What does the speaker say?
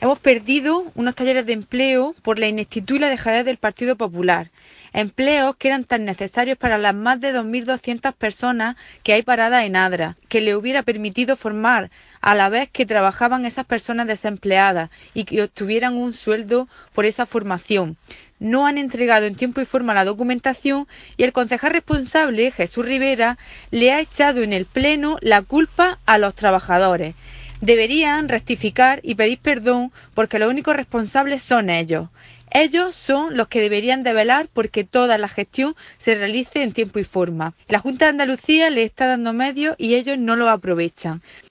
Hemos perdido unos talleres de empleo por la ineptitud y la dejadez del Partido Popular. Empleos que eran tan necesarios para las más de 2.200 personas que hay paradas en Adra, que le hubiera permitido formar a la vez que trabajaban esas personas desempleadas y que obtuvieran un sueldo por esa formación. No han entregado en tiempo y forma la documentación y el concejal responsable, Jesús Rivera, le ha echado en el pleno la culpa a los trabajadores. Deberían rectificar y pedir perdón porque los únicos responsables son ellos. Ellos son los que deberían de velar porque toda la gestión se realice en tiempo y forma. La Junta de Andalucía les está dando medios y ellos no los aprovechan.